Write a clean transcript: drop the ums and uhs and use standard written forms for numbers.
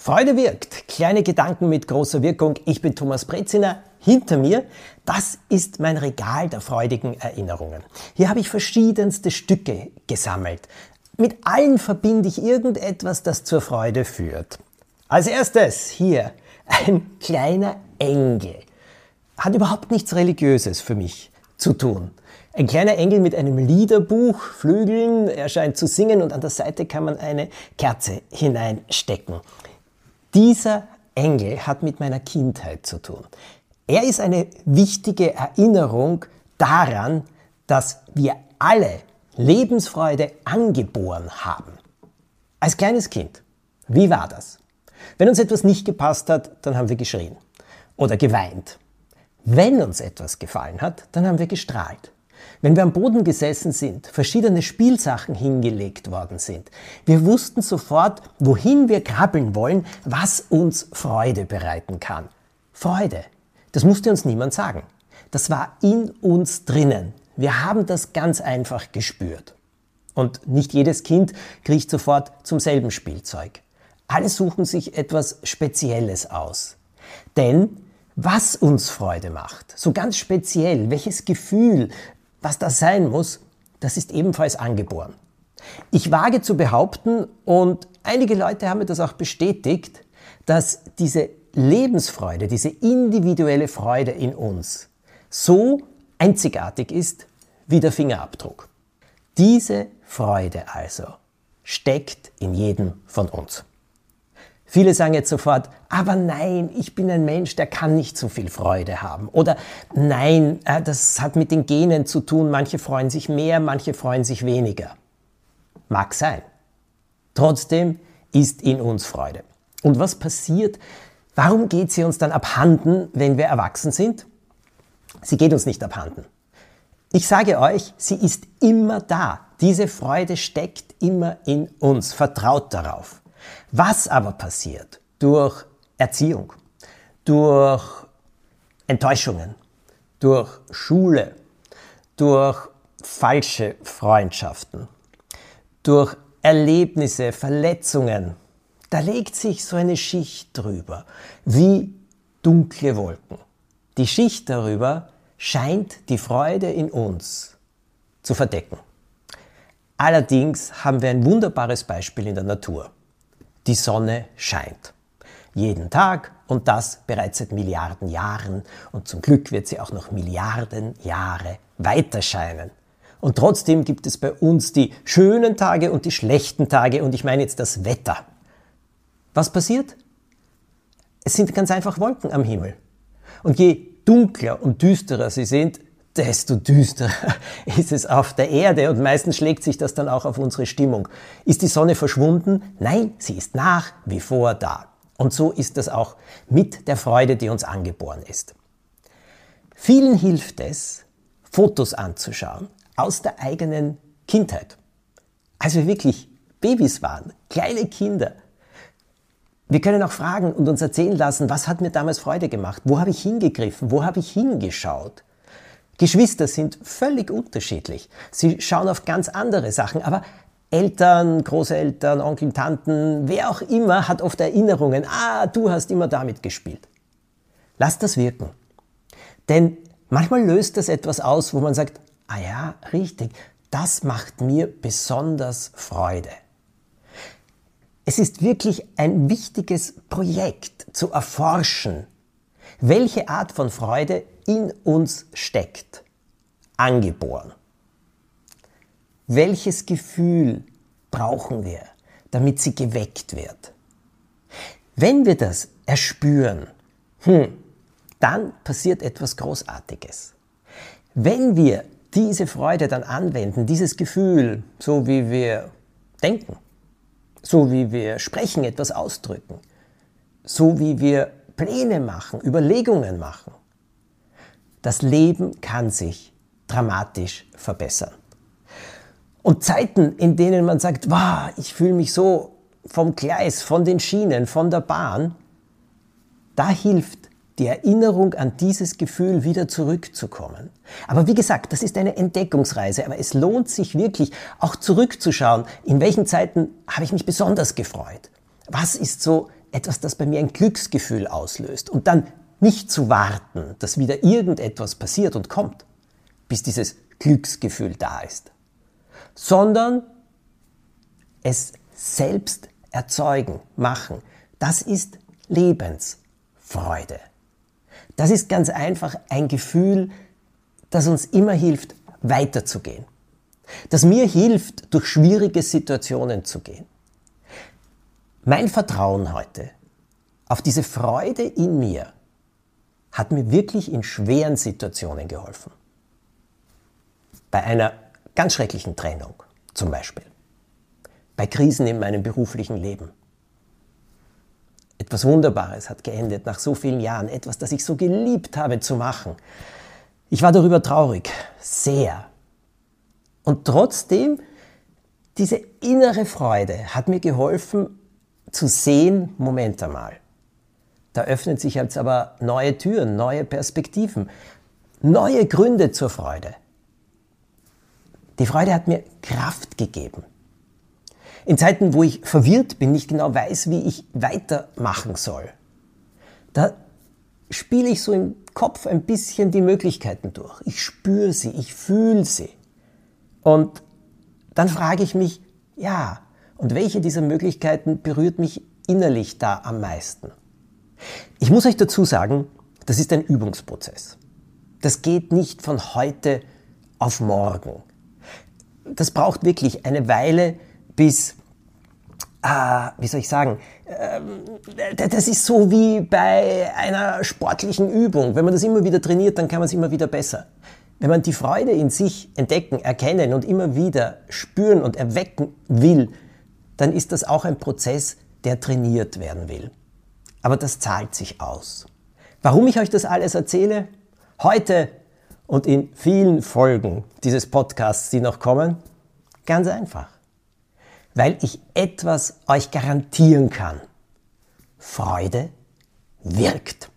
Freude wirkt. Kleine Gedanken mit großer Wirkung. Ich bin Thomas Breziner. Hinter mir, das ist mein Regal der freudigen Erinnerungen. Hier habe ich verschiedenste Stücke gesammelt. Mit allen verbinde ich irgendetwas, das zur Freude führt. Als erstes hier ein kleiner Engel. Hat überhaupt nichts Religiöses für mich zu tun. Ein kleiner Engel mit einem Liederbuch, Flügeln, er scheint zu singen und an der Seite kann man eine Kerze hineinstecken. Dieser Engel hat mit meiner Kindheit zu tun. Er ist eine wichtige Erinnerung daran, dass wir alle Lebensfreude angeboren haben. Als kleines Kind, wie war das? Wenn uns etwas nicht gepasst hat, dann haben wir geschrien oder geweint. Wenn uns etwas gefallen hat, dann haben wir gestrahlt. Wenn wir am Boden gesessen sind, verschiedene Spielsachen hingelegt worden sind, wir wussten sofort, wohin wir krabbeln wollen, was uns Freude bereiten kann. Freude, das musste uns niemand sagen. Das war in uns drinnen. Wir haben das ganz einfach gespürt. Und nicht jedes Kind kriecht sofort zum selben Spielzeug. Alle suchen sich etwas Spezielles aus. Denn was uns Freude macht, so ganz speziell, welches Gefühl, was das sein muss, das ist ebenfalls angeboren. Ich wage zu behaupten, und einige Leute haben mir das auch bestätigt, dass diese Lebensfreude, diese individuelle Freude in uns so einzigartig ist wie der Fingerabdruck. Diese Freude also steckt in jedem von uns. Viele sagen jetzt sofort, aber nein, ich bin ein Mensch, der kann nicht so viel Freude haben. Oder nein, das hat mit den Genen zu tun, manche freuen sich mehr, manche freuen sich weniger. Mag sein. Trotzdem ist in uns Freude. Und was passiert? Warum geht sie uns dann abhanden, wenn wir erwachsen sind? Sie geht uns nicht abhanden. Ich sage euch, sie ist immer da. Diese Freude steckt immer in uns. Vertraut darauf. Was aber passiert durch Erziehung, durch Enttäuschungen, durch Schule, durch falsche Freundschaften, durch Erlebnisse, Verletzungen, da legt sich so eine Schicht drüber, wie dunkle Wolken. Die Schicht darüber scheint die Freude in uns zu verdecken. Allerdings haben wir ein wunderbares Beispiel in der Natur. Die Sonne scheint. Jeden Tag und das bereits seit Milliarden Jahren. Und zum Glück wird sie auch noch Milliarden Jahre weiter scheinen. Und trotzdem gibt es bei uns die schönen Tage und die schlechten Tage und ich meine jetzt das Wetter. Was passiert? Es sind ganz einfach Wolken am Himmel. Und je dunkler und düsterer sie sind, desto düsterer ist es auf der Erde und meistens schlägt sich das dann auch auf unsere Stimmung. Ist die Sonne verschwunden? Nein, sie ist nach wie vor da. Und so ist das auch mit der Freude, die uns angeboren ist. Vielen hilft es, Fotos anzuschauen aus der eigenen Kindheit. Als wir wirklich Babys waren, kleine Kinder. Wir können auch fragen und uns erzählen lassen, was hat mir damals Freude gemacht? Wo habe ich hingegriffen? Wo habe ich hingeschaut? Geschwister sind völlig unterschiedlich. Sie schauen auf ganz andere Sachen, aber Eltern, Großeltern, Onkel, Tanten, wer auch immer hat oft Erinnerungen. Du hast immer damit gespielt. Lass das wirken. Denn manchmal löst das etwas aus, wo man sagt, ja, richtig, das macht mir besonders Freude. Es ist wirklich ein wichtiges Projekt zu erforschen, welche Art von Freude in uns steckt, angeboren. Welches Gefühl brauchen wir, damit sie geweckt wird? Wenn wir das erspüren, dann passiert etwas Großartiges. Wenn wir diese Freude dann anwenden, dieses Gefühl, so wie wir denken, so wie wir sprechen, etwas ausdrücken, so wie wir Pläne machen, Überlegungen machen, das Leben kann sich dramatisch verbessern. Und Zeiten, in denen man sagt, ich fühle mich so vom Gleis, von den Schienen, von der Bahn, da hilft die Erinnerung an dieses Gefühl wieder zurückzukommen. Aber wie gesagt, das ist eine Entdeckungsreise, aber es lohnt sich wirklich auch zurückzuschauen, in welchen Zeiten habe ich mich besonders gefreut. Was ist so etwas, das bei mir ein Glücksgefühl auslöst. Und dann nicht zu warten, dass wieder irgendetwas passiert und kommt, bis dieses Glücksgefühl da ist, sondern es selbst erzeugen, machen. Das ist Lebensfreude. Das ist ganz einfach ein Gefühl, das uns immer hilft, weiterzugehen. Das mir hilft, durch schwierige Situationen zu gehen. Mein Vertrauen heute auf diese Freude in mir hat mir wirklich in schweren Situationen geholfen. Bei einer ganz schrecklichen Trennung zum Beispiel. Bei Krisen in meinem beruflichen Leben. Etwas Wunderbares hat geendet nach so vielen Jahren. Etwas, das ich so geliebt habe zu machen. Ich war darüber traurig. Sehr. Und trotzdem, diese innere Freude hat mir geholfen zu sehen, Moment einmal. Da öffnen sich jetzt aber neue Türen, neue Perspektiven, neue Gründe zur Freude. Die Freude hat mir Kraft gegeben. In Zeiten, wo ich verwirrt bin, nicht genau weiß, wie ich weitermachen soll, da spiele ich so im Kopf ein bisschen die Möglichkeiten durch. Ich spüre sie, ich fühle sie. Und dann frage ich mich, ja, und welche dieser Möglichkeiten berührt mich innerlich da am meisten? Ich muss euch dazu sagen, das ist ein Übungsprozess. Das geht nicht von heute auf morgen. Das braucht wirklich eine Weile, bis, wie soll ich sagen, das ist so wie bei einer sportlichen Übung. Wenn man das immer wieder trainiert, dann kann man es immer wieder besser. Wenn man die Freude in sich entdecken, erkennen und immer wieder spüren und erwecken will, dann ist das auch ein Prozess, der trainiert werden will. Aber das zahlt sich aus. Warum ich euch das alles erzähle? Heute und in vielen Folgen dieses Podcasts, die noch kommen? Ganz einfach. Weil ich etwas euch garantieren kann. Freude wirkt.